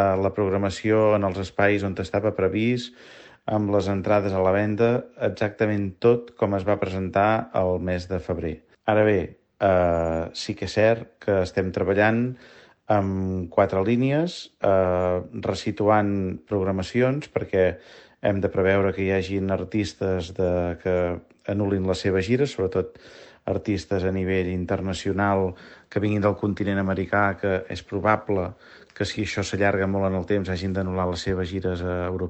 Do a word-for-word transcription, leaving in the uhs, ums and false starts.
la programació en els espais on estava previst, amb les entrades a la venda, exactament tot com es va presentar el mes de febrer. Ara bé, eh, sí que és cert que estem treballant amb quatre línies, eh, resituant programacions, perquè hem de preveure que hi hagin artistes de, que anul·lin les seves gires, sobretot artistes a nivell internacional que vinguin del continent americà, que és probable que si això s'allarga molt en el temps hagin d'anul·lar les seves gires europees